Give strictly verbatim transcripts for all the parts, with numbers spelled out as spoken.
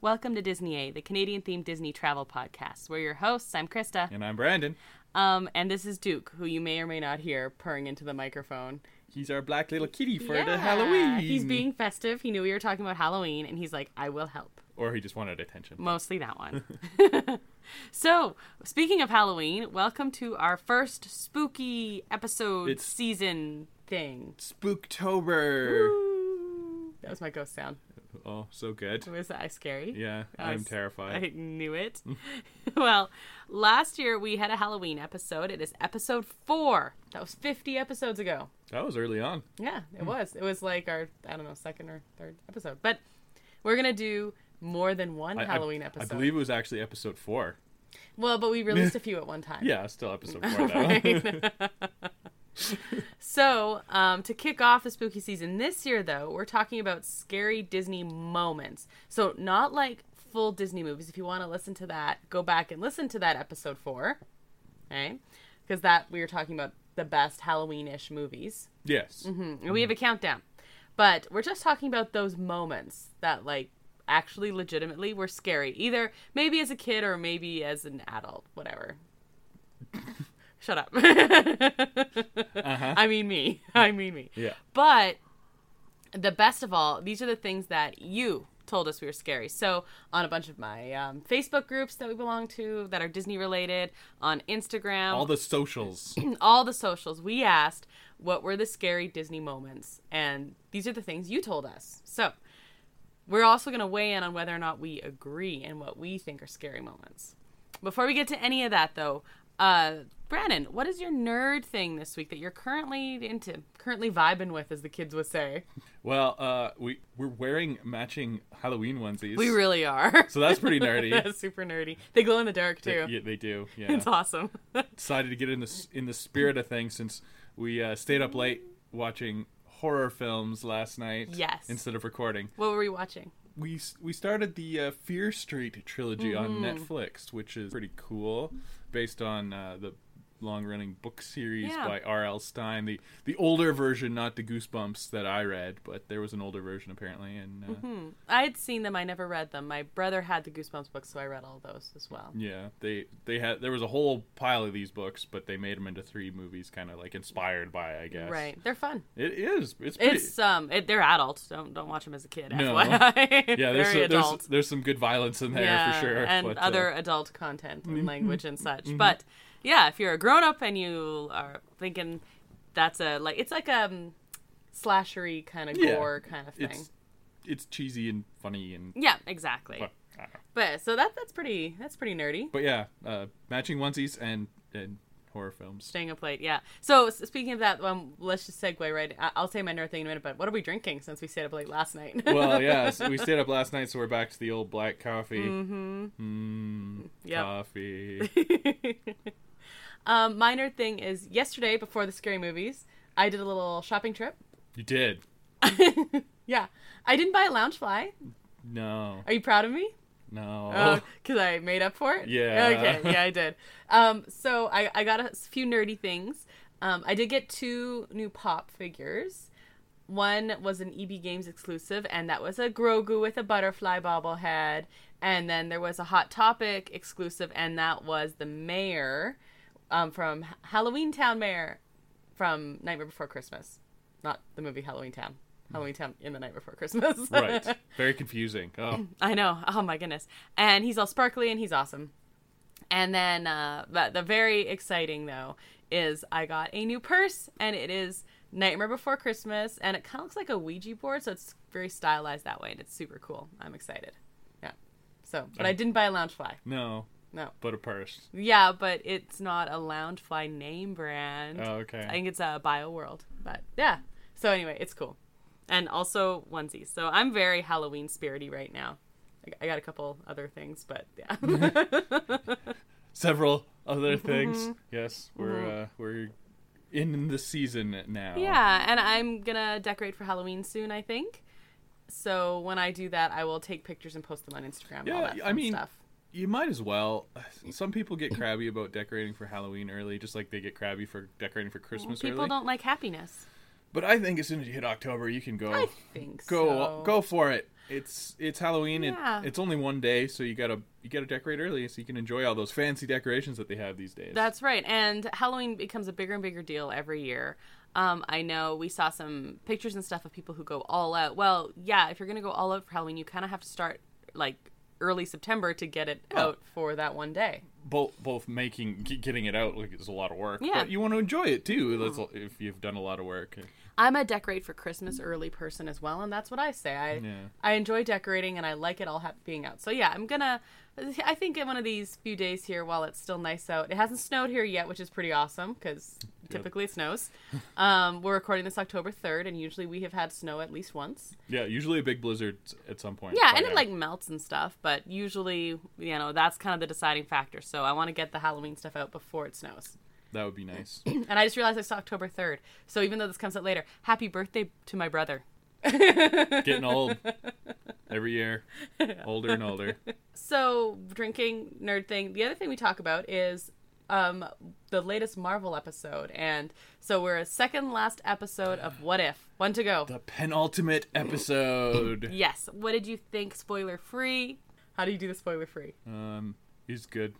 Welcome to Disney A, the Canadian-themed Disney travel podcast. We're your hosts. I'm Krista. And I'm Brandon. Um, and this is Duke, who you may or may not hear purring into the microphone. He's our black little kitty for yeah, the Halloween. He's being festive. He knew we were talking about Halloween, and he's like, I will help. Or he just wanted attention. Mostly that one. So, speaking of Halloween, welcome to our first spooky episode It's season thing. Spooktober. Woo. That was my ghost sound. Oh, so good. Was that scary? Yeah, I I'm was- terrified. I knew it. Well, last year we had a Halloween episode. It is episode four. That was fifty episodes ago. That was early on. Yeah, it was. It was like our, I don't know, second or third episode. But we're going to do more than one I- Halloween I, episode. I believe it was actually episode four. Well, but we released a few at one time. Yeah, still episode four though. Right. So, um, to kick off the spooky season this year, though, we're talking about scary Disney moments. So, not like full Disney movies. If you want to listen to that, go back and listen to that episode four. Okay? Because that, we were talking about the best Halloween-ish movies. Yes. Mm-hmm. And we have a countdown. But we're just talking about those moments that, like, actually legitimately were scary. Either maybe as a kid or maybe as an adult. Whatever. Shut up. uh-huh. I mean me. I mean me. Yeah. But the best of all, these are the things that you told us we were scary. So on a bunch of my um, Facebook groups that we belong to that are Disney related, on Instagram, All the socials. all the socials, we asked what were the scary Disney moments. And these are the things you told us. So we're also going to weigh in on whether or not we agree and what we think are scary moments. Before we get to any of that, though, uh, Brandon, what is your nerd thing this week that you're currently into, currently vibing with, as the kids would say? Well, uh, we, we're wearing matching Halloween onesies. We really are. So that's pretty nerdy. That's super nerdy. They glow in the dark, too. They, yeah, they do. Yeah. It's awesome. Decided to get in the, in the spirit of things since we uh, stayed up late watching horror films last night. Yes. Instead of recording. What were we watching? We we started the uh, Fear Street trilogy Mm-hmm. on Netflix, which is pretty cool, based on uh, the long-running book series Yeah. by R L. Stine. The the older version, not the Goosebumps that I read, but there was an older version apparently. And uh, Hmm. I had seen them. I never read them. My brother had the Goosebumps books, so I read all those as well. yeah, they they had there was a whole pile of these books, but they made them into three movies, kind of like inspired by, I guess. Right. They're fun. It is. It's pretty. It's um, it, they're adults. Don't don't watch them as a kid. No. F Y I. yeah, there's Very some, there's adult. there's some good violence in there yeah, for sure, and but, other uh, adult content and language and such. But yeah, if you're a grown up and you are thinking that's a like, it's like a um, slashery kind of Yeah, gore kind of thing. it's it's cheesy and funny and. Yeah, exactly. But, I don't know. But so that that's pretty that's pretty nerdy. But yeah, uh, matching onesies and, and horror films. Staying up late, yeah. So s- speaking of that, um, let's just segue right. I- I'll say my nerd thing in a minute. But what are we drinking since we stayed up late last night? Well, yeah, so we stayed up last night, so we're back to the old black coffee. Mm-hmm. Mmm, Yep. coffee. um, my nerd thing is yesterday before the scary movies, I did a little shopping trip. You did? Yeah, I didn't buy a Loungefly. No. Are you proud of me? No. Because I made up for it? Yeah. Okay, yeah, I did. Um, so I, I got a few nerdy things. Um, I did get two new Pop figures. One was an E B Games exclusive, and that was a Grogu with a butterfly bobblehead. And then there was a Hot Topic exclusive, and that was the mayor um, from H- Halloween Town Mayor from Nightmare Before Christmas. Not the movie Halloween Town. Halloween Town in the Night Before Christmas. Right. Very confusing. Oh. I know. Oh my goodness. And he's all sparkly and he's awesome. And then uh, but the very exciting though is I got a new purse, and it is Nightmare Before Christmas, and it kind of looks like a Ouija board, so it's very stylized that way, and it's super cool. I'm excited. Yeah. So, but I didn't buy a Loungefly. No. No. But a purse. Yeah, but it's not a Loungefly name brand. Oh, okay. I think it's a Bio World. But yeah. So anyway, it's cool. And also onesies. So I'm very Halloween spirity right now. I- I got a couple other things, but yeah. Several other things. Yes, we're Mm-hmm. uh, we're in the season now. Yeah, and I'm gonna decorate for Halloween soon, I think. So when I do that, I will take pictures and post them on Instagram. And all Yeah, that I fun mean, stuff. you might as well. Some people get crabby about decorating for Halloween early, just like they get crabby for decorating for Christmas People early. don't like happiness. But I think as soon as you hit October, you can go I think go so. go for it. it's it's Halloween. Yeah. It, it's only one day, so you gotta you gotta decorate early so you can enjoy all those fancy decorations that they have these days. That's right. And Halloween becomes a bigger and bigger deal every year. Um, I know we saw some pictures and stuff of people who go all out. Well, yeah, if you're going to go all out for Halloween, you kind of have to start like early September to get it Oh. out for that one day. both both making g- getting it out like is a lot of work. Yeah. But you want to enjoy it too. That's a- if you've done a lot of work. I'm a decorate for Christmas early person as well, and that's what I say. I Yeah. I enjoy decorating, and I like it all ha- being out. So yeah, I'm gonna. I think in one of these few days here, while it's still nice out, it hasn't snowed here yet, which is pretty awesome because typically it snows. Um, we're recording this October third, and usually we have had snow at least once. Yeah, usually a big blizzard at some point. Yeah, But and it like melts and stuff, but usually, you know, that's kind of the deciding factor. So I want to get the Halloween stuff out before it snows. that would be nice. And I just realized it's October third. So even though this comes out later, happy birthday to my brother. Getting old every year, older and older. So, drinking nerd thing. The other thing we talk about is um, the latest Marvel episode. And so we're a second last episode of What If. One to go. The penultimate episode. Yes. What did you think? Spoiler free. How do you do the spoiler free? Um, he's good.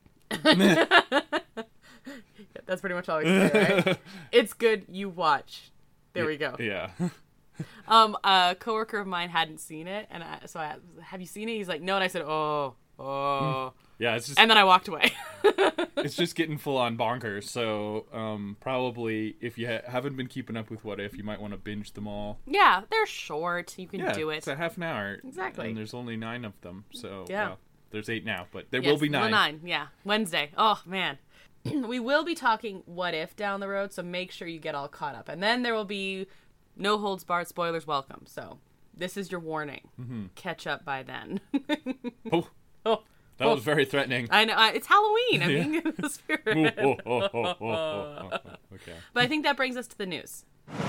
That's pretty much all I can say, right? It's good. You watch. There we go. Yeah. Um, a coworker of mine hadn't seen it, and I, so I asked, have you seen it? He's like, no, and I said, oh, oh, Yeah, it's just and then I walked away. it's just getting full on bonkers. So, um, probably if you ha- haven't been keeping up with What If, you might want to binge them all. Yeah, they're short. You can Yeah, do it. it's a half an hour. Exactly. And there's only nine of them. So, Yeah. well, there's eight now, but there Yes, will be nine. nine, yeah. Wednesday. Oh, man. We will be talking What If down the road, so make sure you get all caught up. And then there will be no holds barred spoilers welcome. So this is your warning. Mm-hmm. Catch up by then. Oh, oh, that oh. was very threatening. I know. I- It's Halloween. I Yeah. mean, in the spirit. Oh, oh, oh, oh, oh, oh, oh. Okay. But I think that brings us to the news.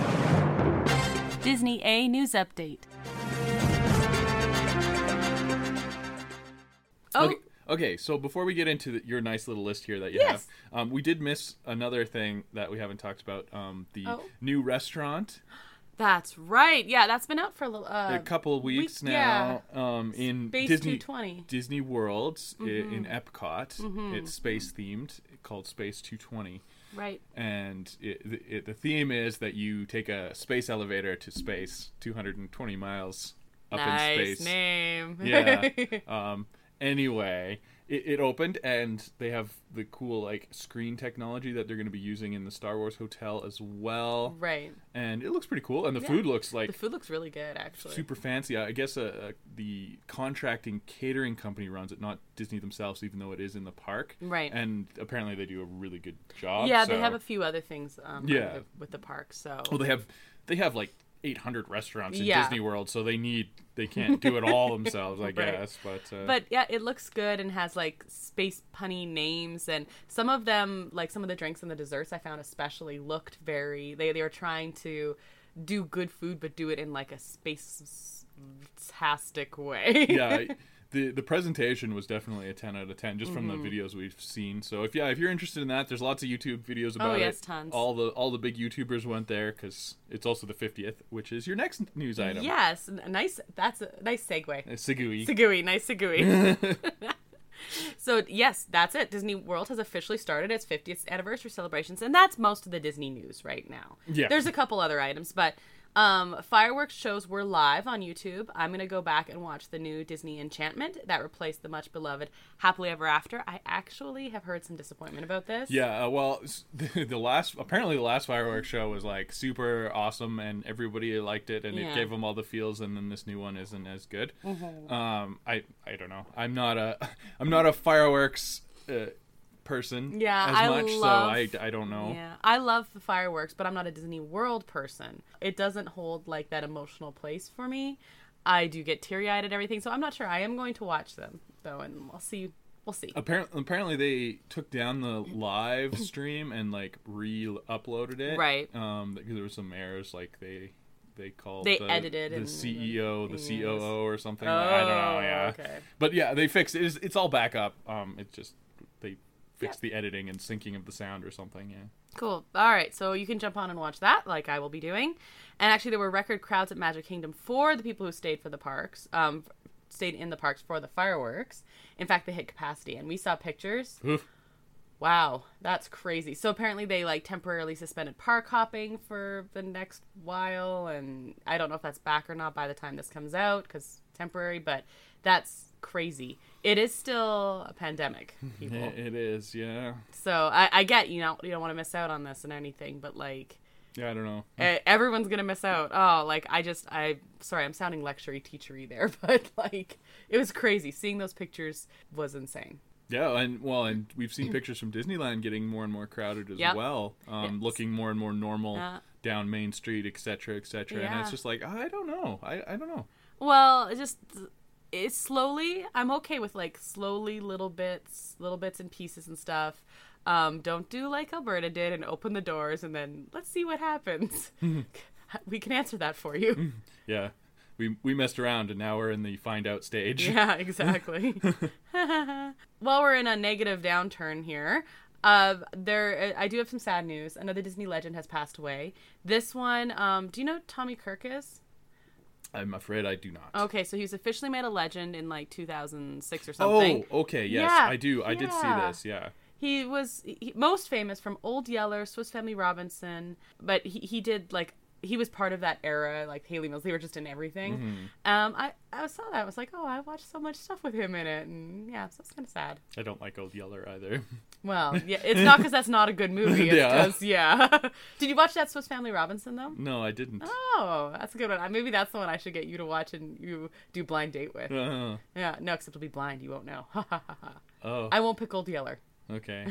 Disney A news update. Oh, Okay. Okay, so before we get into the, your nice little list here that you Yes. have, um, we did miss another thing that we haven't talked about. Um, the Oh. new restaurant, that's right. Yeah, that's been out for a little. Uh, a couple of weeks week- now. Um, in Base Disney two twenty. Disney Worlds i- Mm-hmm. in Epcot. It's space themed, called Space two twenty, Right. and it, it, it, the theme is that you take a space elevator to space, two hundred twenty miles up Nice in space. name. Yeah. Um, anyway, it, it opened, and they have the cool like screen technology that they're going to be using in the Star Wars hotel as well. Right. And it looks pretty cool, and the Yeah. food looks like The food looks really good, actually. super fancy. I guess uh, uh, the contracting catering company runs it, not Disney themselves, even though it is in the park. Right. And apparently they do a really good job. Yeah, so- they have a few other things. Um, Yeah. with the, with the park. So. Well, they have they have like eight hundred restaurants in Yeah. Disney World, so they need they can't do it all themselves, I Right. guess. But uh, But yeah, it looks good and has like space punny names, and some of them, like some of the drinks and the desserts, I found especially looked very. They they were trying to do good food, but do it in like a space-tastic way. yeah, the the presentation was definitely a ten out of ten just from Mm-hmm. the videos we've seen. So if yeah, if you're interested in that, there's lots of YouTube videos about Oh, yes, it. tons. All the all the big YouTubers went there because it's also the fiftieth, which is your next news item. Yes, a nice. That's a nice segue. Uh, Segui. Segui, nice segui. So yes, that's it. Disney World has officially started its fiftieth anniversary celebrations, and that's most of the Disney news right now. Yeah. There's a couple other items, but um, fireworks shows were live on YouTube. I'm gonna go back and watch the new Disney Enchantment that replaced the much beloved Happily Ever After. I actually have heard some disappointment about this. Yeah, uh, well, s- the, the last apparently the last fireworks show was like super awesome, and everybody liked it, and Yeah. it gave them all the feels. And then this new one isn't as good. Um, I I don't know. I'm not a I'm not a fireworks uh, person. Yeah, as I much, love- so I I don't know. Yeah, I love the fireworks, but I'm not a Disney World person. It doesn't hold like that emotional place for me. I do get teary-eyed at everything, so I'm not sure. I am going to watch them though, and we'll see. We'll see. Apparently, apparently they took down the live stream and like re-uploaded it. Right. Um, because there was some errors, like they they called They the, edited the and- C E O the Yes. C O O or something. Oh, I don't know. Yeah. okay. But yeah, they fixed it. It's, it's all back up. Um, it's just they fix Yep. the editing and syncing of the sound or something. Yeah. Cool. All right, so you can jump on and watch that, like I will be doing. And actually, there were record crowds at Magic Kingdom for the people who stayed for the parks, um, stayed in the parks for the fireworks. In fact, they hit capacity, and we saw pictures. Oof. Wow, that's crazy. So apparently, they like temporarily suspended park hopping for the next while, and I don't know if that's back or not by the time this comes out, because temporary. But that's crazy. It is still a pandemic, people. It, it is, yeah. So I, I get you know you don't want to miss out on this and anything, but like. Yeah, I don't know. Uh, everyone's gonna miss out. Oh, like I just, I sorry, I'm sounding lectury teachery there, but like it was crazy. Seeing those pictures was insane. Yeah, and well, and we've seen pictures from Disneyland getting more and more crowded as Yep. well, um, Yes. looking more and more normal Yeah. down Main Street, et cetera, et cetera. And Yeah. it's just like I don't know, I I don't know. Well, it just it's slowly. I'm okay with like slowly little bits, little bits and pieces and stuff. Um, don't do like Alberta did and open the doors and then let's see what happens. We can answer that for you. Yeah, we we messed around and now we're in the find out stage. Yeah, exactly. While we're in a negative downturn here, uh, there I do have some sad news. Another Disney legend has passed away. This one, um, do you know who Tommy Kirk is? I'm afraid I do not. Okay, so he was officially made a legend in like two thousand six or something. Oh, okay, yes, Yeah, I do. I did see yeah. this. Yeah. He was he, most famous from Old Yeller, Swiss Family Robinson, but he, he did like he was part of that era, like Haley Mills. They were just in everything. Mm-hmm. Um, I I saw that. I was like, oh, I watched so much stuff with him in it, and yeah, so it's kind of sad. I don't like Old Yeller either. Well, yeah, it's not because that's not a good movie. It's Yeah. because yeah. Did you watch that Swiss Family Robinson though? No, I didn't. Oh, that's a good one. Maybe that's the one I should get you to watch and you do blind date with. Uh, Yeah, no, except it'll be blind. You won't know. Ha ha ha ha. oh, I won't pick Old Yeller. okay.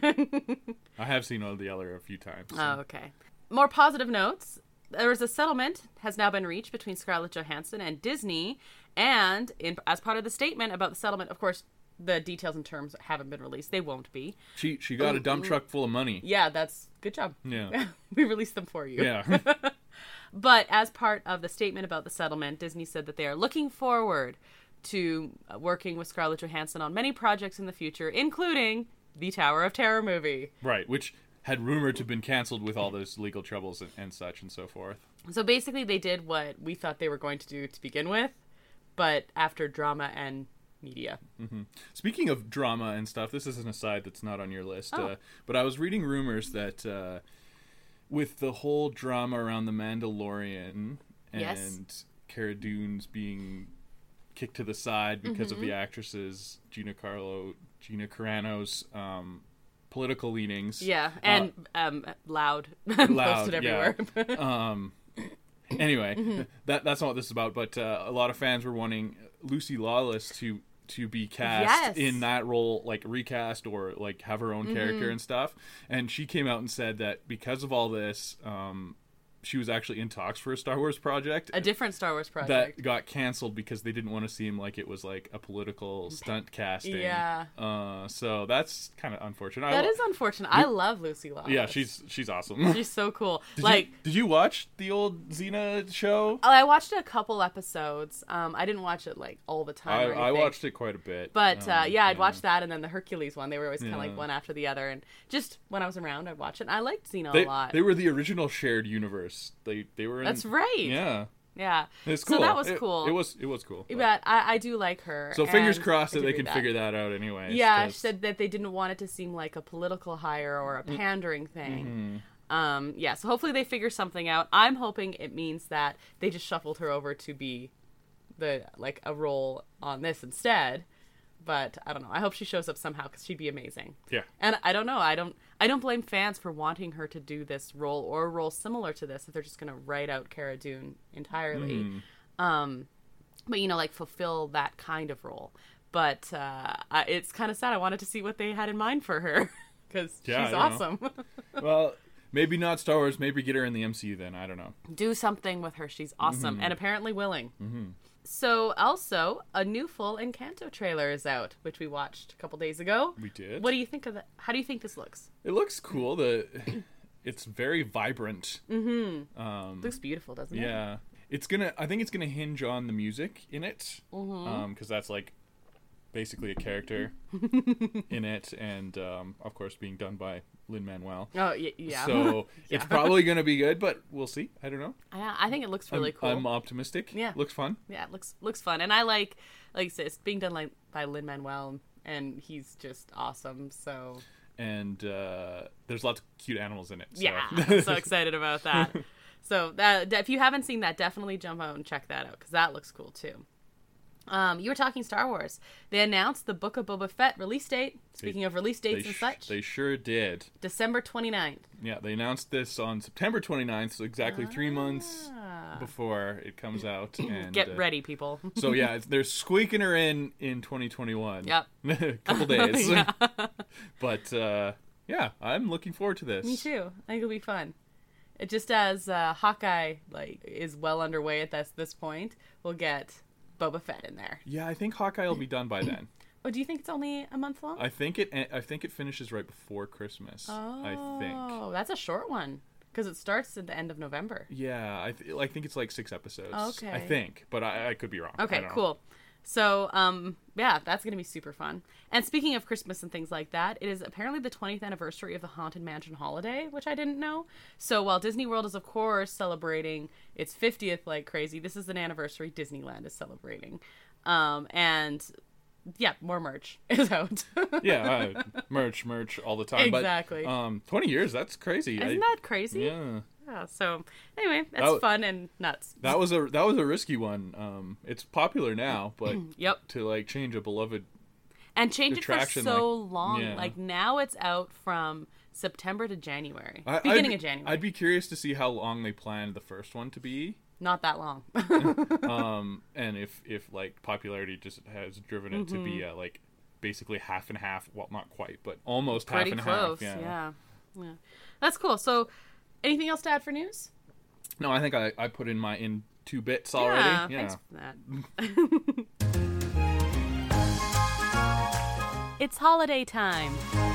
I have seen Old Yeller a few times. so- Oh, okay. More positive notes. There was a settlement has now been reached between Scarlett Johansson and Disney, and in, as part of the statement about the settlement, of course, the details and terms haven't been released. They won't be. She she got a dump truck full of money. Yeah, that's good job. Yeah. We released them for you. Yeah. But as part of the statement about the settlement, Disney said that they are looking forward to uh, working with Scarlett Johansson on many projects in the future, including the Tower of Terror movie. Right, which had rumored to have been canceled with all those legal troubles and, and such and so forth. So basically, they did what we thought they were going to do to begin with, but after drama and media. Speaking of drama and stuff, this is an aside that's not on your list, Oh. uh, but I was reading rumors that uh, with the whole drama around The Mandalorian and Yes. Cara Dune's being kicked to the side because Mm-hmm. of the actresses Gina Carlo, Gina Carano's um, political leanings. Yeah, and um, loud, Loud, posted yeah. everywhere. Um, anyway, Mm-hmm. that that's not what this is about. But uh, a lot of fans were wanting Lucy Lawless to to be cast Yes. in that role, like recast or like have her own character Mm-hmm. and stuff. And she came out and said that because of all this, um, she was actually in talks for a Star Wars project. A different Star Wars project. That got canceled because they didn't want to seem like it was like a political stunt casting. Yeah. Uh, so that's kind of unfortunate. That I, is unfortunate. I love Lucy Lawless. yeah, she's she's awesome. she's so cool. Did like. you, did you watch the old Xena show? Oh, I watched a couple episodes. Um, I didn't watch it like all the I, time. or I anything. watched it quite a bit. But uh, Um, yeah, I'd watch that and then the Hercules one. They were always kind of Yeah. like one after the other. And just when I was around, I'd watch it. And I liked Xena They, a lot. they were the original shared universe. They they were in, That's right. Yeah, Yeah. it's So cool. that was It- cool. It, was it was cool. but- But I, I do like her. So fingers and crossed I that did they read can that. figure that out anyway. Yeah, she said that they didn't want it to seem like a political hire or Mm. a pandering thing. Mm-hmm. Um, yeah, so hopefully they figure something out. I'm hoping it means that they just shuffled her over to be the like a role on this instead. But I don't know. I hope she shows up somehow because she'd be amazing. Yeah. And I don't know. I don't. I don't blame fans for wanting her to do this role or a role similar to this if they're just going to write out Cara Dune entirely. Mm. Um, but you know, like fulfill that kind of role. But uh, I, it's kind of sad. I wanted to see what they had in mind for her because Yeah, she's I don't know. awesome. Well, maybe not Star Wars. Maybe get her in the M C U then. I don't know. Do something with her. She's awesome Mm-hmm. and apparently willing. Mm-hmm. So also a new full Encanto trailer is out, which we watched a couple days ago. We did. What do you think of that? How do you think this looks? It looks cool. The it's very vibrant. Mm-hmm. Um, Looks beautiful, doesn't it? yeah, it's gonna. I think it's gonna hinge on the music in it, Mm-hmm. um, because that's like basically a character in it, and um, of course being done by Lin-Manuel. Oh y- yeah. So yeah. it's probably going to be good, but we'll see. I don't know. Yeah, I think it looks really I'm, cool. I'm optimistic. Yeah. Looks fun. Yeah, it looks looks fun, and I like like I said, it's being done like by Lin-Manuel, and he's just awesome. So And uh, there's lots of cute animals in it. So. yeah, I'm so excited about that. So that if you haven't seen that, definitely jump out and check that out because that looks cool too. Um, you were talking Star Wars. They announced the Book of Boba Fett release date. Speaking They- of release dates They and sh- such, They sure did. December twenty-ninth. Yeah, they announced this on September twenty-ninth, so exactly three months Ah. before it comes out. And Get uh, ready, people. So yeah, it's- they're squeaking her in in twenty twenty-one. Yep. A couple days. Yeah. But uh, yeah, I'm looking forward to this. Me too. I think it'll be fun. It just as uh, Hawkeye like is well underway at this this point, we'll get Boba Fett in there. Yeah, I think Hawkeye will be done by then. Oh, do you think it's only a month long? I think it. I think it finishes right before Christmas. oh, I think. that's a short one because it starts at the end of November. Yeah, I, th- I think it's like six episodes. Okay. I think, but I, I could be wrong. I Okay, don't know. cool. So, um, yeah, that's gonna be super fun. And speaking of Christmas and things like that, it is apparently the twentieth anniversary of the Haunted Mansion holiday, which I didn't know. So while Disney World is of course celebrating its fiftieth like crazy, this is an anniversary Disneyland is celebrating. Um, and yeah, more merch is out. Yeah, uh, merch, merch all the time. Exactly. But, um, twenty years. That's crazy. Isn't I- that crazy? Yeah. Yeah, so anyway, that's That w- fun and nuts. That was a that was a risky one. Um, it's popular now, but Yep. to like change a beloved. And change it for attraction, so like- long. yeah. Like now it's out from September to January. I, Beginning I'd, of January. I'd be curious to see how long they planned the first one to be. Not that long. um, and if if like popularity just has driven it to Mm-hmm. be uh, like basically half and half. Well, not quite, but almost Pretty half and close. half. Yeah. yeah. That's cool. So anything else to add for news? No, I think I, I put in my in two bits already. Yeah, Yeah. thanks for that. It's holiday time.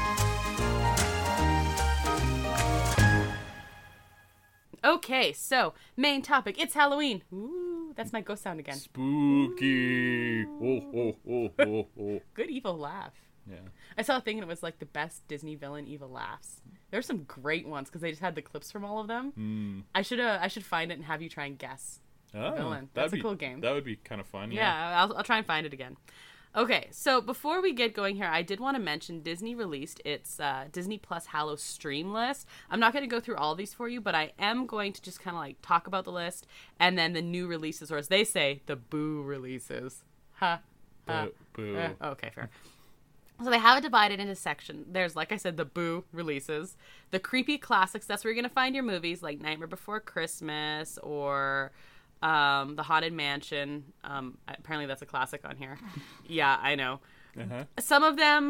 Okay, so main topic. It's Halloween. Ooh, that's my ghost sound again. Spooky. Oh, oh, oh, oh, oh. Good evil laugh. Yeah. I saw a thing and it was like the best Disney villain evil laughs. There's some great ones because they just had the clips from all of them. Mm. I should uh, I should find it and have you try and guess. Oh, Villain. that'd That's a be- cool game. That would be kind of fun. Yeah. Yeah, I'll, I'll try and find it again. Okay, so before we get going here, I did want to mention Disney released its uh, Disney Plus Hallow stream list. I'm not going to go through all of these for you, but I am going to just kind of like talk about the list and then the new releases, or as they say, the boo releases. Ha. ha. Boo. Boo. Uh, okay, fair. So they have it divided into sections. There's, like I said, the boo releases, the creepy classics. That's where you're going to find your movies like Nightmare Before Christmas or um, The Haunted Mansion. Um, apparently that's a classic on here. Yeah, I know. Uh-huh. Some of them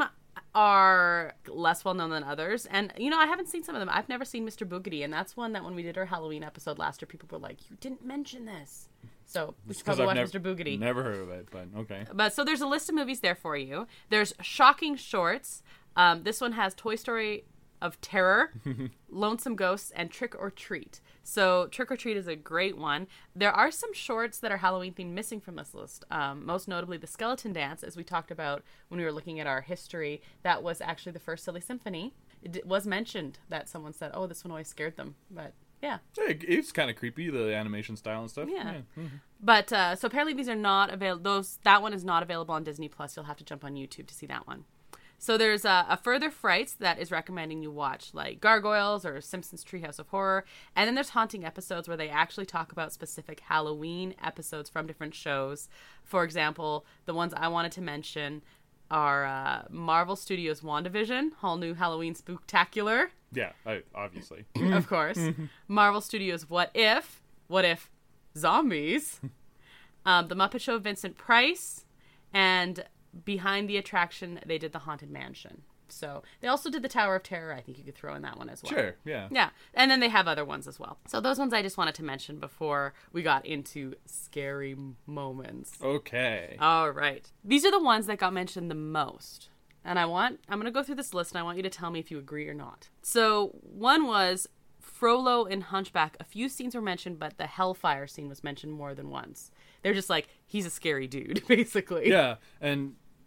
are less well known than others. And, you know, I haven't seen some of them. I've never seen Mister Boogedy. And that's one that when we did our Halloween episode last year, people were like, you didn't mention this. So we should Because probably I've watch nev- Mister Boogedy. Never heard of it, but okay. But so there's a list of movies there for you. There's Shocking Shorts. Um, this one has Toy Story of Terror, Lonesome Ghosts, and Trick or Treat. So Trick or Treat is a great one. There are some shorts that are Halloween themed missing from this list. Um, most notably the Skeleton Dance, as we talked about when we were looking at our history. That was actually the first Silly Symphony. It d- was mentioned that someone said, oh, this one always scared them. But yeah. It- It's kind of creepy, the animation style and stuff. Yeah. Mhm. But uh, so apparently these are not available. Those that one is not available on Disney Plus. You'll have to jump on YouTube to see that one. So there's a, a further frights that is recommending you watch, like Gargoyles or Simpsons Treehouse of Horror, and then there's haunting episodes where they actually talk about specific Halloween episodes from different shows. For example, the ones I wanted to mention are uh, Marvel Studios' WandaVision, Whole New Halloween Spooktacular, Yeah, I, obviously. of course. Marvel Studios' What If, What If Zombies, um, The Muppet Show Vincent Price, and behind the attraction, they did the Haunted Mansion. So they also did the Tower of Terror. I think you could throw in that one as well. Sure, yeah. Yeah, and then they have other ones as well. So those ones I just wanted to mention before we got into scary m- moments. Okay. All right. These are the ones that got mentioned the most. And I want, I'm going to go through this list and I want you to tell me if you agree or not. So one was Frollo in Hunchback. A few scenes were mentioned, but the Hellfire scene was mentioned more than once. They're just like, he's a scary dude, basically. Yeah, and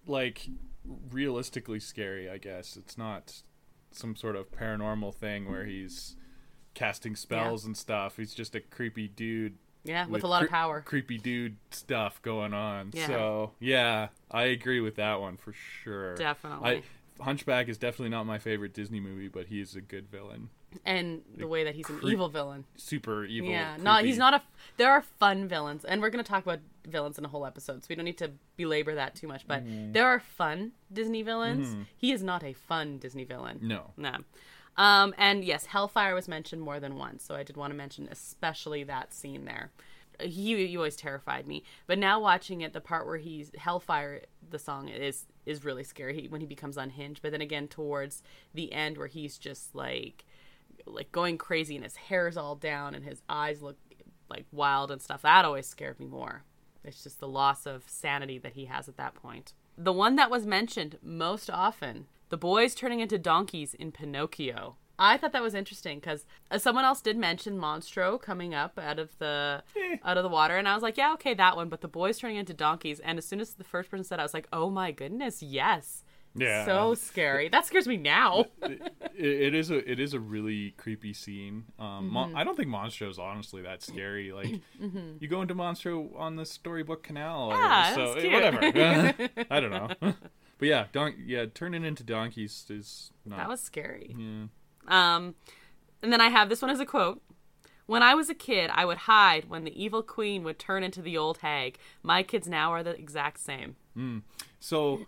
like realistically scary, I guess. It's not some sort of paranormal thing where he's casting spells Yeah. and stuff. He's just a creepy dude. Yeah, with, with a lot cre- of power. Creepy dude stuff going on. Yeah. So, yeah, I agree with that one for sure. Definitely. I, Hunchback is definitely not my favorite Disney movie, but he is a good villain. And the way that he's an Creep- evil villain. Super evil. Yeah, creepy. not he's not a. There are fun villains, and we're going to talk about villains in a whole episode, so we don't need to belabor that too much. But Mm-hmm. there are fun Disney villains. He is not a fun Disney villain. No. No. Um, and yes, Hellfire was mentioned more than once, so I did want to mention especially that scene there. He, he always terrified me, but now watching it, the part where he's Hellfire, the song is is really scary he, when he becomes unhinged. But then again, towards the end, where he's just like like going crazy and his hair's all down and his eyes look like wild and stuff, that always scared me more. It's just the loss of sanity that he has at that point. The one that was mentioned most often, the boys turning into donkeys in Pinocchio. I thought that was interesting because uh, someone else did mention Monstro coming up out of the out of the water, and I was like, yeah, okay, that one. But the boys turning into donkeys, and as soon as the first person said it, I was like, oh my goodness, yes, Yeah. so scary. That scares me now. it, it is a it is a really creepy scene. Um, Mm-hmm. Mon- I don't think Monstro is honestly that scary. Like, Mm-hmm. you go into Monstro on the Storybook Canal, or, Yeah, so that's eh, cute. whatever. I don't know, but yeah, don- yeah, turning into donkeys is not. That was scary. Yeah. Um, and then I have this one as a quote. When I was a kid, I would hide when the evil queen would turn into the old hag. My kids now are the exact same. So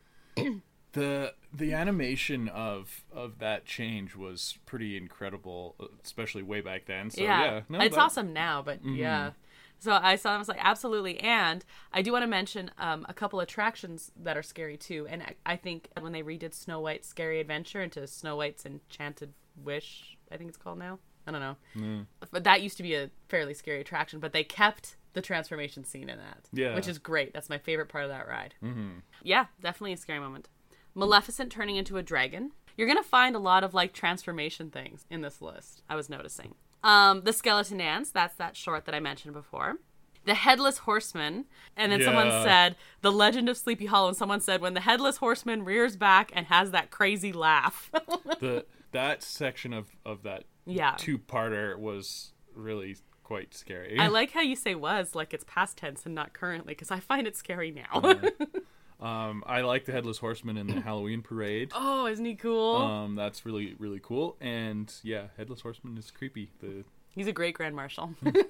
the the animation of of that change was pretty incredible, especially way back then. So yeah, yeah, no, it's that- awesome now, but yeah. So I saw them, I was like, absolutely. And I do want to mention um, a couple attractions that are scary too. And I, I think when they redid Snow White's Scary Adventure into Snow White's Enchanted Wish, I think it's called now. I don't know. Mm. But that used to be a fairly scary attraction, but they kept the transformation scene in that. Yeah. Which is great. That's my favorite part of that ride. Mm-hmm. Yeah, definitely a scary moment. Maleficent turning into a dragon. You're going to find a lot of like transformation things in this list, I was noticing. Um, the Skeleton Dance, that's that short that I mentioned before. The Headless Horseman, and then someone Yeah. said, The Legend of Sleepy Hollow, and someone said, when the Headless Horseman rears back and has that crazy laugh. the that section of of that Yeah. two-parter was really quite scary. I like how you say was, like it's past tense and not currently, because I find it scary now. Um, I like the Headless Horseman in the Halloween parade. Oh, isn't he cool? Um, that's really really cool. And yeah, Headless Horseman is creepy. The He's a great Grand Marshal.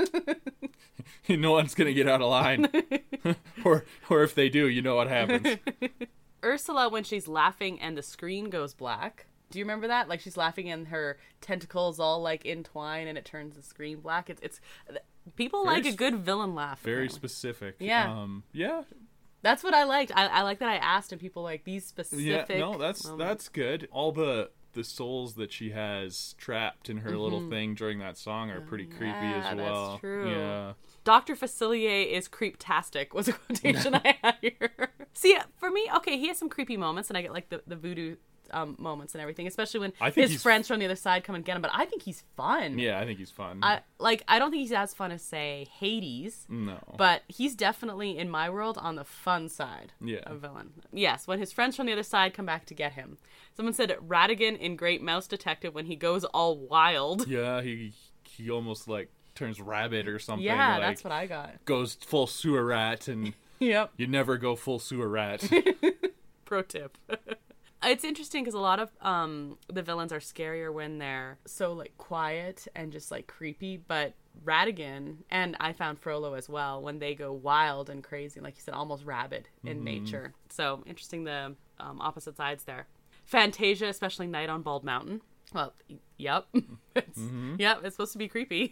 no one's gonna get out of line, or or if they do, you know what happens. Ursula, when she's laughing and the screen goes black. Do you remember that? Like she's laughing and her tentacles all like entwine and it turns the screen black. It's it's people Very like a sp- good villain laugh. Very apparently. specific. Yeah. Um, yeah. That's what I liked. I, I like that I asked and people like these Yeah. specific. No, that's moments. that's good. All the the souls that she has trapped in her little thing during that song are pretty creepy Yeah, as that's well. true. Yeah. Doctor Facilier is creeptastic was a quotation I had here. See, for me, okay, he has some creepy moments, and I get like the, the voodoo um, moments and everything, especially when I think his he's- friends from the other side come and get him. But I think he's fun. Yeah, I think he's fun. I like. I don't think he's as fun as say Hades, no. but he's definitely in my world on the fun side. Yeah. of villain. Yes, when his friends from the other side come back to get him. Someone said Ratigan in Great Mouse Detective when he goes all wild. Yeah, he he almost like turns rabbit or something. Yeah, like, that's what I got. goes full sewer rat, and Yep. you never go full sewer rat. Pro tip. It's interesting because a lot of um, the villains are scarier when they're so like quiet and just like creepy. But Ratigan and I found Frollo as well when they go wild and crazy, like you said, almost rabid in nature. So interesting the um, opposite sides there. Fantasia, especially Night on Bald Mountain. Well, y- yep, it's, yep, it's supposed to be creepy.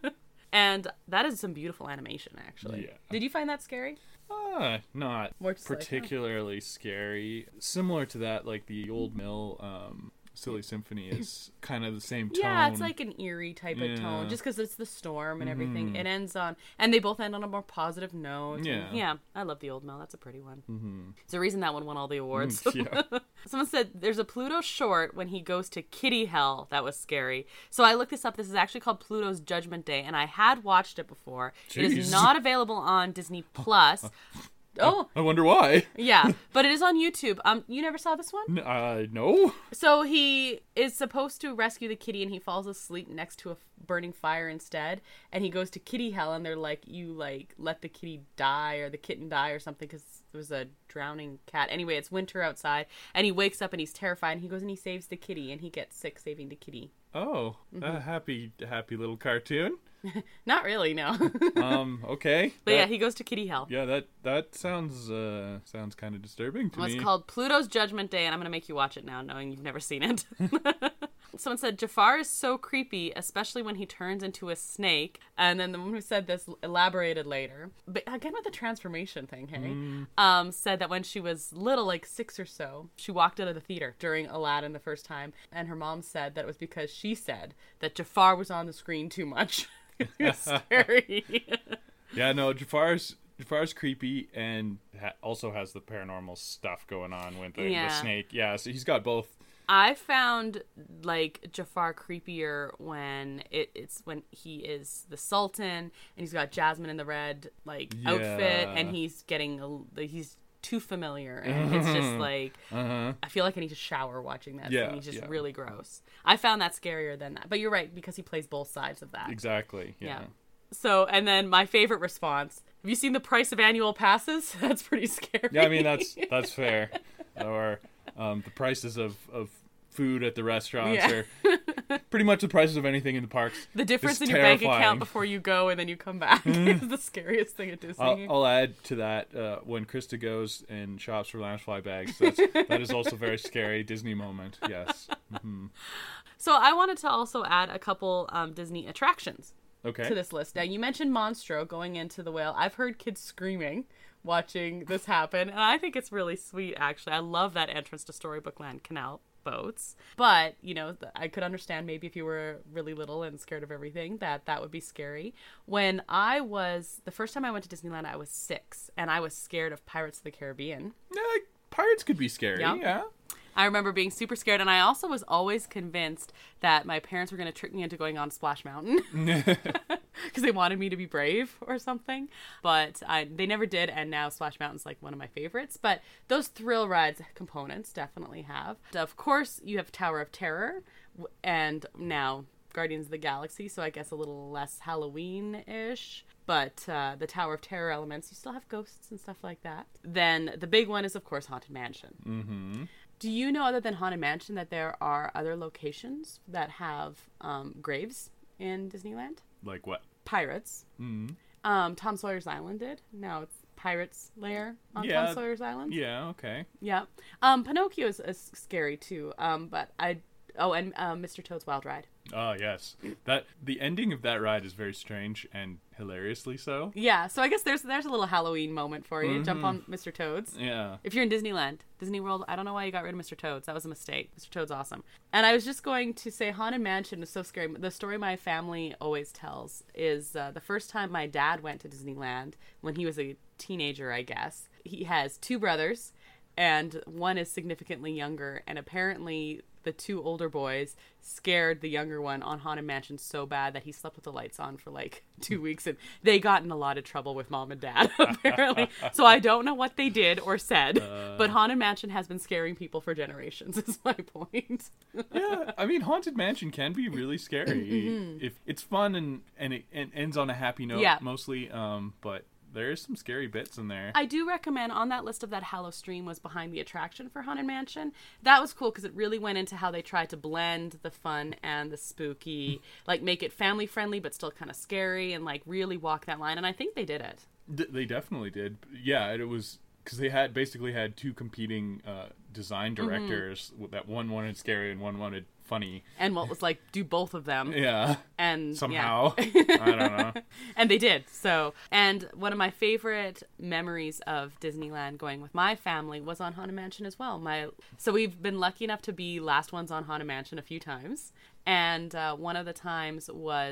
And that is some beautiful animation, actually. Yeah. Did you find that scary? Ah, not More just like, oh. particularly scary. Similar to that, like the Old Mill um, Silly Symphony is kind of the same tone. Yeah, it's like an eerie type Yeah. of tone, just because it's the storm and everything. It ends on, and they both end on a more positive note. Yeah. And yeah. I love the Old Mill. That's a pretty one. Mm-hmm. It's the reason that one won all the awards. Yeah. Someone said there's a Pluto short when he goes to Kitty Hell. That was scary. So I looked this up. This is actually called Pluto's Judgment Day, and I had watched it before. It is Jeez. not available on Disney Plus. Oh, I wonder why. yeah, but it is on YouTube. Um, you never saw this one? N- Uh, no. So he is supposed to rescue the kitty, and he falls asleep next to a f- burning fire instead. And he goes to kitty hell, and they're like, "You like let the kitty die or the kitten die or something because there was a drowning cat." Anyway, it's winter outside, and he wakes up and he's terrified. And he goes and he saves the kitty, and he gets sick saving the kitty. Oh, a happy, happy little cartoon. Not really, no. Um, okay. But That- yeah, he goes to kitty hell. yeah, that that sounds uh sounds kind of disturbing to Well, me. it's called Pluto's Judgment Day, and I'm going to make you watch it now, knowing you've never seen it. Someone said, Jafar is so creepy, especially when he turns into a snake. And then the one who said this elaborated later. But again, with the transformation thing, hey? Mm. Um, said that when she was little, like six or so, she walked out of the theater during Aladdin the first time. And her mom said that it was because she said that Jafar was on the screen too much. It was scary. Yeah, no, Jafar's Jafar's creepy and ha- also has the paranormal stuff going on with the, Yeah. the snake. Yeah, so he's got both. I found like Jafar creepier when it, it's when he is the Sultan and he's got Jasmine in the red like Yeah. outfit and he's getting a, he's too familiar and it's just like Uh-huh. I feel like I need to shower watching that. Yeah, scene. He's just yeah. really gross. I found that scarier than that, but you're right because he plays both sides of that. Exactly. Yeah. Yeah. So and then my favorite response: have you seen the price of annual passes? That's pretty scary. Yeah, I mean that's that's fair. Or um, the prices of, of food at the restaurants Yeah. are pretty much the prices of anything in the parks. The difference It's in your bank terrifying. account before you go and then you come back is the scariest thing at Disney. I'll, I'll add to that uh, when Krista goes and shops for Loungefly bags. That's, that is also a very scary Disney moment. Yes. hmm So I wanted to also add a couple um, Disney attractions Okay. to this list. Now, you mentioned Monstro going into the whale. I've heard kids screaming watching this happen, and I think it's really sweet, actually. I love that entrance to Storybook Land Canal boats. But, you know, th- I could understand maybe if you were really little and scared of everything, that that would be scary. When I was, the first time I went to Disneyland, I was six, and I was scared of Pirates of the Caribbean. Yeah, like, pirates could be scary. Yeah. Yeah. I remember being super scared, and I also was always convinced that my parents were going to trick me into going on Splash Mountain because they wanted me to be brave or something. But I, they never did, and now Splash Mountain's like one of my favorites. But those thrill rides components definitely have. Of course, you have Tower of Terror, w- and now Guardians of the Galaxy, so I guess a little less Halloween-ish. But uh, the Tower of Terror elements, you still have ghosts and stuff like that. Then the big one is, of course, Haunted Mansion. Mm-hmm. Do you know, other than Haunted Mansion, that there are other locations that have um, graves in Disneyland? Like what? Pirates. Mm-hmm. Um, Tom Sawyer's Island did. Now it's Pirates Lair on Yeah. Tom Sawyer's Island. Yeah, okay. Yeah. Um, Pinocchio is, is scary too. Um, but I. Oh, and um, Mister Toad's Wild Ride. Oh, yes. That the ending of that ride is very strange and hilariously so. Yeah. So I guess there's there's a little Halloween moment for you. Mm-hmm. Jump on Mister Toad's. Yeah. If you're in Disneyland, Disney World, I don't know why you got rid of Mister Toad's. That was a mistake. Mister Toad's awesome. And I was just going to say Haunted Mansion is so scary. The story my family always tells is uh, the first time my dad went to Disneyland when he was a teenager, I guess. He has two brothers, and one is significantly younger, and apparently the two older boys scared the younger one on Haunted Mansion so bad that he slept with the lights on for like two weeks, and they got in a lot of trouble with mom and dad, apparently. So I don't know what they did or said, Uh. but Haunted Mansion has been scaring people for generations, is my point. Yeah, I mean, Haunted Mansion can be really scary. If it's fun and and it and ends on a happy note, Yeah. mostly. Um, but there's some scary bits in there. I do recommend, on that list of that Hallow Stream was behind the attraction for Haunted Mansion. That was cool because it really went into how they tried to blend the fun and the spooky, like make it family friendly but still kind of scary, and like really walk that line. And I think they did it. D- they definitely did. Yeah, it was because they had basically had two competing uh, design directors. That one wanted scary and one wanted funny. And what was like, do both of them. Yeah, And somehow. yeah. I don't know. And they did. So, and one of my favorite memories of Disneyland going with my family was on Haunted Mansion as well. My so we've been lucky enough to be last ones on Haunted Mansion a few times, and uh, one of the times was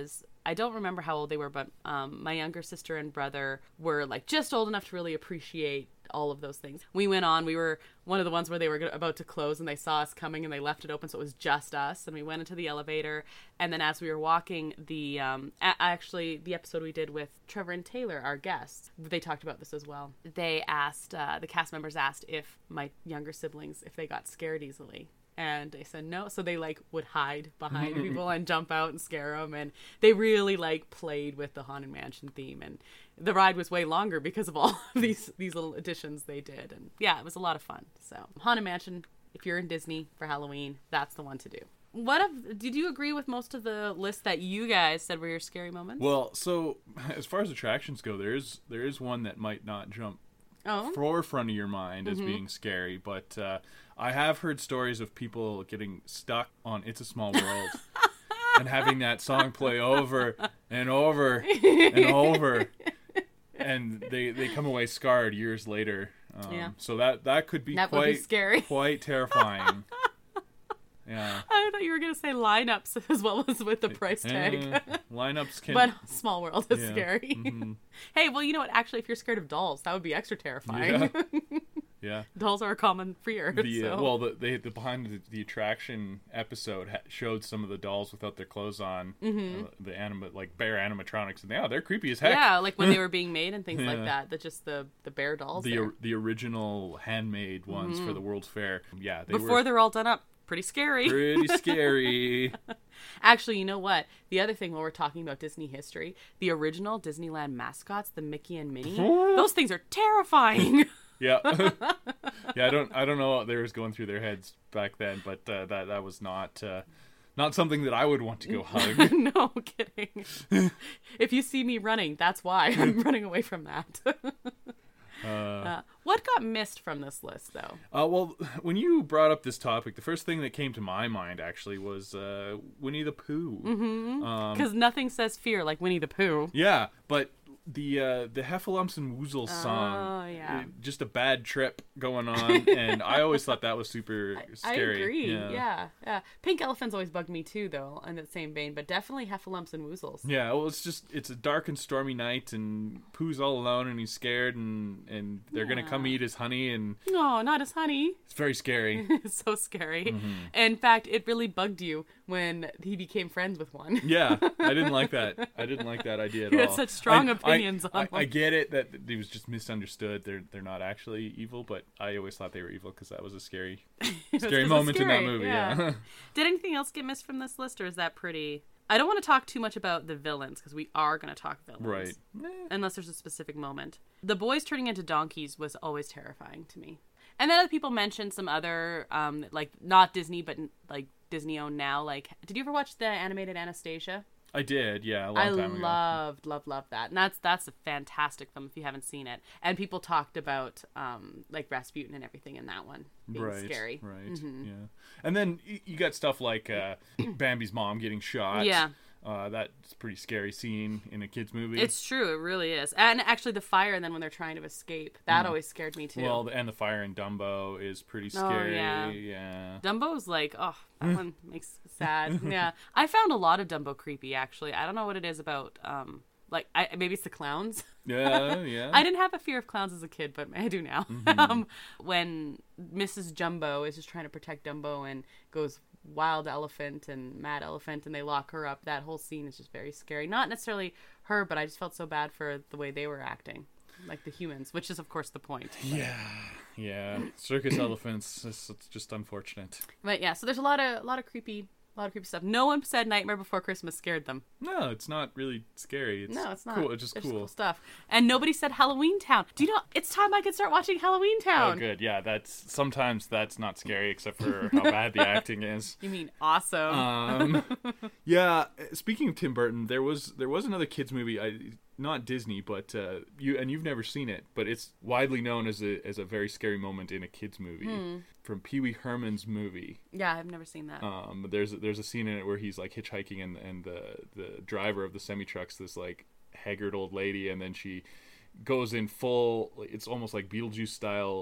I don't remember how old they were, but um, my younger sister and brother were like just old enough to really appreciate all of those things. We went on, we were one of the ones where they were about to close and they saw us coming and they left it open, so it was just us, and we went into the elevator, and then as we were walking, the um a- actually the episode we did with Trevor and Taylor, our guests, they talked about this as well. They asked uh, the cast members asked if my younger siblings, if they got scared easily. And they said no, so they like would hide behind people and jump out and scare them, and they really like played with the Haunted Mansion theme, and the ride was way longer because of all of these these little additions they did, and yeah, it was a lot of fun. So Haunted Mansion, if you're in Disney for Halloween, that's the one to do. What of, did you agree with most of the list that you guys said were your scary moments? Well, so as far as attractions go, there is there is one that might not jump Oh. forefront of your mind as Mm-hmm. being scary, but uh, I have heard stories of people getting stuck on It's a Small World and having that song play over and over and over, and they, they come away scarred years later. Um, Yeah. So that that could be That would quite be scary. quite terrifying. Yeah. I thought you were going to say lineups as well as with the price tag. Eh, lineups can. But Small World is Yeah. scary. Mm-hmm. Hey, well, you know what? Actually, if you're scared of dolls, that would be extra terrifying. Yeah. Yeah. Dolls are a common fear. The so. uh, well, the they the behind the, the attraction episode ha- showed some of the dolls without their clothes on, uh, the anima like bear animatronics, and yeah, they're creepy as heck. yeah, like when they were being made and things like Yeah. that. That just the the bear dolls. the there. or- the original handmade ones for the World's Fair. Yeah, they Before were they're all done up. Pretty scary. pretty scary. Actually, you know what? The other thing while we're talking about Disney history, the original Disneyland mascots, the Mickey and Minnie, those things are terrifying. Yeah, yeah. I don't I don't know what they was going through their heads back then, but uh, that that was not. Uh, Not something that I would want to go hug. No kidding. If you see me running, that's why I'm running away from that. Uh, uh, what got missed from this list, though? Uh, well, when you brought up this topic, the first thing that came to my mind actually was uh, Winnie the Pooh. Mm-hmm. Um, Because nothing says fear like Winnie the Pooh. yeah, but the uh, the Heffalumps and Woozles Oh, song, yeah. it- just a bad trip going on, and I always thought that was super scary. I agree. Yeah. Yeah. yeah, Pink Elephants always bugged me too, though, in that same vein. But definitely Heffalumps and Woozles. Yeah, well, it's just it's a dark and stormy night, and Pooh's all alone, and he's scared, and and they're gonna come Yeah. eat his honey, and No, not as honey. it's very scary. It's so scary. Mm-hmm. In fact, it really bugged you when he became friends with one. Yeah, I didn't like that. I didn't like that idea at You all. had such strong I- opinions I, on I, I them. get it that it was just misunderstood. They're they're not actually evil, but I always thought they were evil because that was a scary, It was scary 'cause moment it's in that scary, movie. yeah. Yeah. Did anything else get missed from this list, or is that pretty? I don't want to talk too much about the villains because we are going to talk villains, Right. Eh, unless there's a specific moment. The boys turning into donkeys was always terrifying to me. And then other people mentioned some other, um, like not Disney, but like Disney owned now. Like, did you ever watch the animated Anastasia? I did. Yeah, a long I time ago. loved, loved, loved that, and that's that's a fantastic film if you haven't seen it. And people talked about um, like Rasputin and everything in that one being Right. scary. Right. Mhm. Yeah. And then y- you got stuff like uh, Bambi's mom getting shot. Yeah. Uh, that's a pretty scary scene in a kids movie. It's true, it really is. And actually, the fire, and then when they're trying to escape, that always scared me too. well, the- and the fire in Dumbo is pretty Oh, scary. yeah. yeah. Dumbo's like, oh, that one makes me sad. Yeah, I found a lot of Dumbo creepy. Actually, I don't know what it is about. Um, like, I, maybe it's the clowns. Yeah, yeah. I didn't have a fear of clowns as a kid, but I do now. Mm-hmm. um, when Missus Jumbo is just trying to protect Dumbo and goes wild elephant and mad elephant, and they lock her up, that whole scene is just very scary. Not necessarily her, but I just felt so bad for the way they were acting, like the humans, which is of course the point. Yeah, yeah. Circus elephants. It's, it's just unfortunate. But yeah, so there's a lot of a lot of creepy, a lot of creepy stuff. No one said Nightmare Before Christmas scared them. No, it's not really scary. It's No, it's not. cool. It's just It's cool. stuff. And nobody said Halloween Town. Do you know? It's time I could start watching Halloween Oh, Town. good. Yeah, that's sometimes that's not scary, except for how bad the acting is. You mean awesome? Um, yeah. Speaking of Tim Burton, there was there was another kids movie. I not Disney, but uh, you and you've never seen it, but it's widely known as a as a very scary moment in a kids movie Hmm. from Pee Wee Herman's movie. yeah, I've never seen that. Um, there's there's a scene in it where he's like hitchhiking, and and the the driver of the semi truck's this like haggard old lady, and then she goes in full. It's almost like Beetlejuice style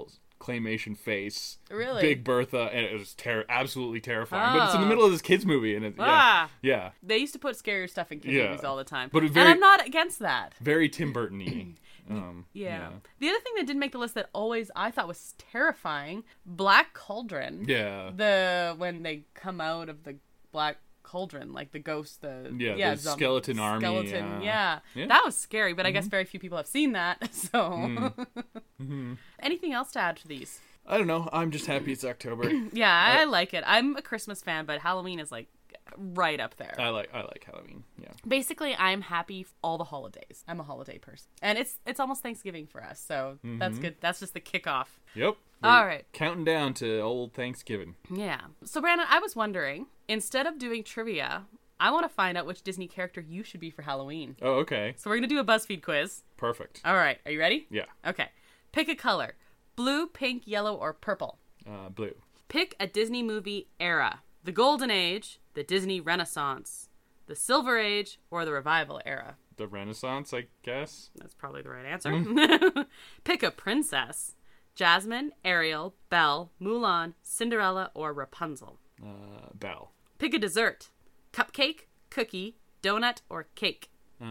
claymation face. Really? Big Bertha, and it was ter- absolutely terrifying. But it's in the Oh. middle of this kids movie, and it, yeah, Ah. yeah, They used to put scarier stuff in kids Yeah. movies all the time. But it and very- I'm not against that. very Tim Burton-y. Um, Yeah. The other thing that didn't make the list that always I thought was terrifying, Black Cauldron. yeah, The when they come out of the Black Cauldron, like the ghost, the Yeah, the zom- skeleton army, skeleton, uh, yeah. yeah. That was scary, but I guess very few people have seen that. So, Mm-hmm. anything else to add to these? I don't know. I'm just happy it's October. Yeah, I, I like it. I'm a Christmas fan, but Halloween is like right up there. I like I like Halloween. Yeah. Basically, I'm happy all the holidays. I'm a holiday person, and it's it's almost Thanksgiving for us, so Mm-hmm. that's good. That's just the kickoff. Yep. All We're right. Counting down to old Thanksgiving. Yeah. So, Brandon, I was wondering, instead of doing trivia, I want to find out which Disney character you should be for Halloween. Oh, okay. So we're gonna do a BuzzFeed quiz. Perfect. All right. Are you ready? Yeah. Okay. Pick a color: blue, pink, yellow, or purple. Uh, blue. Pick a Disney movie era: the Golden Age, the Disney Renaissance, the Silver Age, or the Revival era. The Renaissance, I guess. That's probably the right answer. Pick a princess: Jasmine, Ariel, Belle, Mulan, Cinderella, or Rapunzel. Uh, Belle. Pick a dessert: cupcake, cookie, donut, or cake.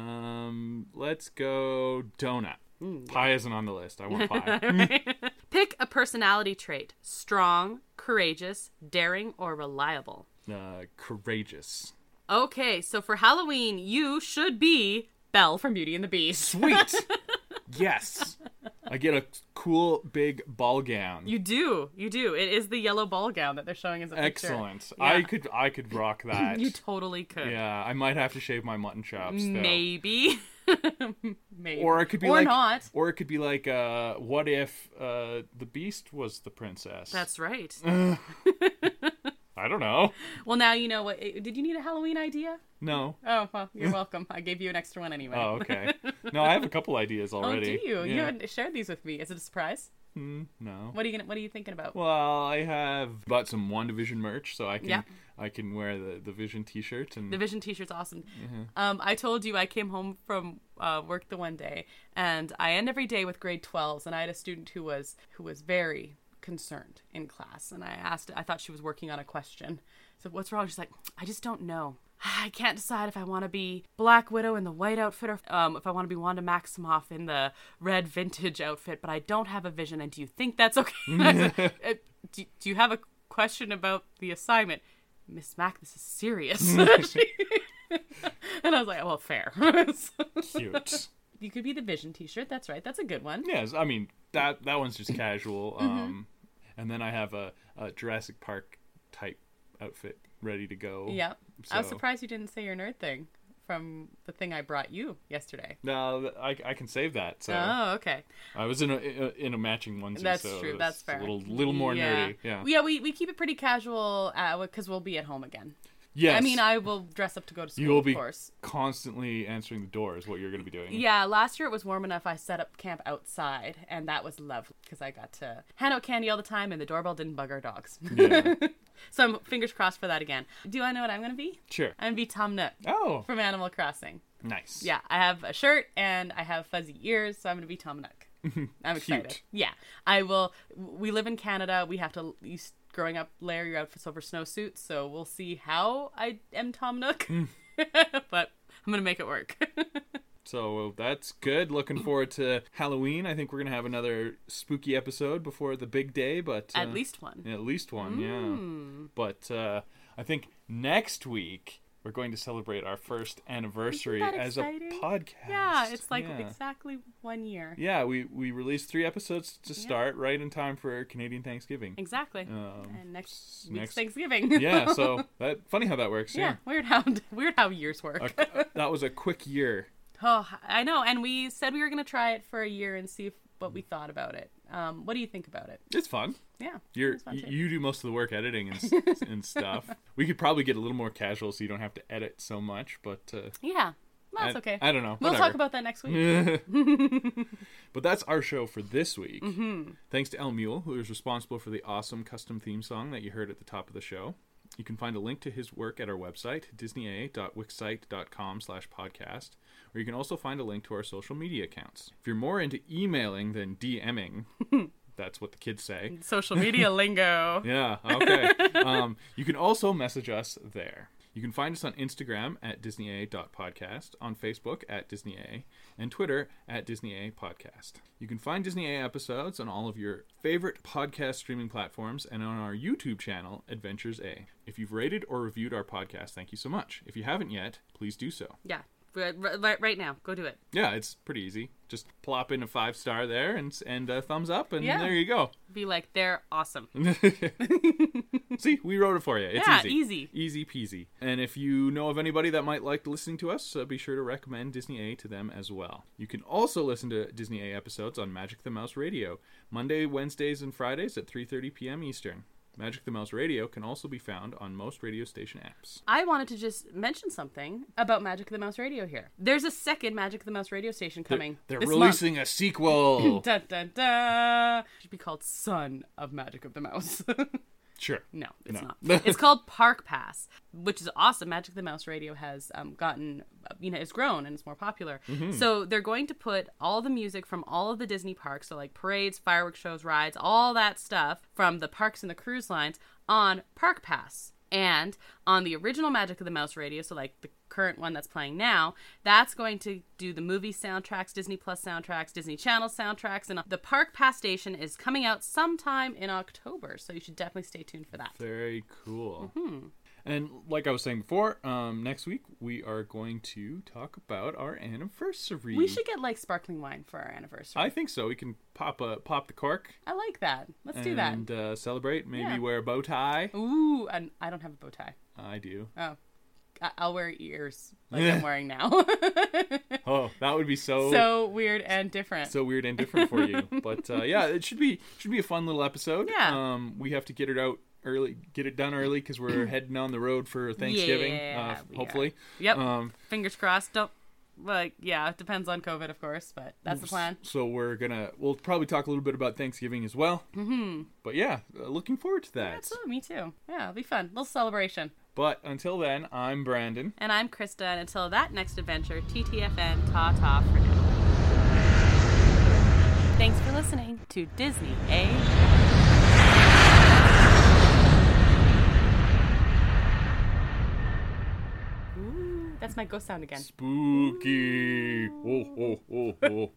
Um, let's go donut. Pie isn't on the list. I want pie. Pick a personality trait: strong, courageous, daring, or reliable. uh, courageous. Okay, so for Halloween, you should be Belle from Beauty and the Beast. Sweet. Yes. I get a cool big ball gown. You do, you do. It is the yellow ball gown that they're showing as a picture. Excellent. Yeah. I could I could rock that. You totally could. Yeah, I might have to shave my mutton chops though. Maybe. Maybe. Or it could be or like not. Or it could be like uh what if uh the Beast was the princess? That's right. I don't know. Well, now you know what. Did you need a Halloween idea? No. Oh, well, you're welcome. I gave you an extra one anyway. Oh, okay. No, I have a couple ideas Oh, already. do you? You Yeah. haven't shared these with me. Is it a surprise? Hmm, no. What are you gonna, What are you thinking about? Well, I have bought some WandaVision merch, so I can Yeah. I can wear the, the Vision T-shirt and The Vision T-shirt's awesome. Mm-hmm. Um, I told you I came home from uh, work the one day, and I end every day with grade twelves, and I had a student who was who was very concerned in class, and I asked, I thought she was working on a question. So what's wrong? She's like, I just don't know. I can't decide if I want to be Black Widow in the white outfit or um, if I want to be Wanda Maximoff in the red vintage outfit, but I don't have a vision. And do you think that's okay? I said, uh, do, do you have a question about the assignment? Miss Mac, this is serious. And I was like, well, fair. cute. You could be the Vision T-shirt. That's right. That's a good one. Yes, I mean that that one's just casual. Mm-hmm. Um, and then I have a, a Jurassic Park type outfit ready to go. Yeah. I was So- surprised you didn't say your nerd thing from the thing I brought you yesterday. No, I, I can save that. So Oh, okay. I was in a in a matching onesie. That's so true. it's That's fair. A little little more yeah. nerdy. Yeah. Yeah, we, we keep it pretty casual because we'll be at home again. Yes. I mean, I will dress up to go to school, you will of be course. constantly answering the door is what you're going to be doing. Yeah, last year it was warm enough I set up camp outside, and that was lovely because I got to hand out candy all the time, and the doorbell didn't bug our dogs. Yeah. So I'm fingers crossed for that again. Do I know what I'm going to be? Sure. I'm going to be Tom Nook Oh, from Animal Crossing. nice. Yeah, I have a shirt and I have fuzzy ears, so I'm going to be Tom Nook. I'm excited. Cute. Yeah, I will. We live in Canada. We have to, you, growing up, layer your outfits over snowsuits, so we'll see how I am Tom Nook. But I'm going to make it work. So that's good. Looking forward to Halloween. I think we're going to have another spooky episode before the big day, but uh, At least one. yeah, at least one, yeah. But uh, I think next week we're going to celebrate our first anniversary Isn't that as exciting? a podcast. Yeah, it's like yeah. exactly one year. Yeah, we, we released three episodes to start right in time for Canadian Thanksgiving. Exactly. Um, and next next- week's Thanksgiving. yeah, so that funny how that works. yeah, Yeah, weird how weird how years work. A- that was a quick year. Oh, I know. And we said we were going to try it for a year and see if, what we thought about it. Um, what do you think about it? It's fun. Yeah. You're it's fun y- too. you do most of the work editing and, s- and stuff. We could probably get a little more casual so you don't have to edit so much, but uh, Yeah. That's I, okay. I don't know. We'll Whatever. talk about that next week. But that's our show for this week. Mm-hmm. Thanks to El Mule, who is responsible for the awesome custom theme song that you heard at the top of the show. You can find a link to his work at our website, disney a dot wixsite dot com slash podcast, where you can also find a link to our social media accounts. If you're more into emailing than DMing, That's what the kids say. Social media lingo. Yeah, okay. um, you can also message us there. You can find us on Instagram at disney a dot podcast, on Facebook at disney a, and Twitter at disney a podcast. You can find Disney A episodes on all of your favorite podcast streaming platforms and on our YouTube channel, Adventures A. If you've rated or reviewed our podcast, thank you so much. If you haven't yet, please do so. Yeah, right, right now. Go do it. Yeah, it's pretty easy. Just plop in a five star there and and a thumbs up, and Yeah. there you go. Be like, they're awesome. See, we wrote it for you. It's Yeah, easy. easy. Easy peasy. And if you know of anybody that might like listening to us, uh, be sure to recommend Disney A to them as well. You can also listen to Disney A episodes on Magic the Mouse Radio, Monday, Wednesdays, and Fridays at three thirty p.m. Eastern. Magic the Mouse Radio can also be found on most radio station apps. I wanted to just mention something about Magic the Mouse Radio here. There's a second Magic the Mouse radio station coming. They're, this they're releasing a sequel. month. Dun, dun, dun. It should be called Son of Magic of the Mouse. Sure. No, it's No. not. It's called Park Pass, which is awesome. Magic the Mouse Radio has um, gotten, you know, it's grown and it's more popular. Mm-hmm. So they're going to put all the music from all of the Disney parks, so like parades, fireworks shows, rides, all that stuff from the parks and the cruise lines on Park Pass. And on the original Magic of the Mouse Radio, so like the current one that's playing now, that's going to do the movie soundtracks, Disney Plus soundtracks, Disney Channel soundtracks, and the Park Pass station is coming out sometime in October, so you should definitely stay tuned for that. Very cool. Hmm. And like I was saying before, um, next week we are going to talk about our anniversary. We should get like sparkling wine for our anniversary. I think so. We can pop a pop the cork. I like that. Let's do that. And uh, celebrate. Maybe Yeah. wear a bow tie. Ooh, and I don't have a bow tie. I do. Oh, I- I'll wear ears like I'm wearing now. Oh, that would be so So weird and different. so weird and different for you. But uh, yeah, it should be should be a fun little episode. Yeah. Um, we have to get it out early, get it done early because we're heading on the road for Thanksgiving. Yeah, uh, we hopefully. are. Yep. Um, Fingers crossed. Don't like yeah. It depends on COVID, of course, but that's the plan. So we're gonna we'll probably talk a little bit about Thanksgiving as well. Mm-hmm. But yeah, uh, looking forward to that. Absolutely, me too. Yeah, it'll be fun. Little celebration. But until then, I'm Brandon. And I'm Krista, and until that next adventure, T T F N, ta-ta for now. Thanks for listening to Disney A. Ooh, that's my ghost sound again. Spooky. Oh, oh, oh, oh.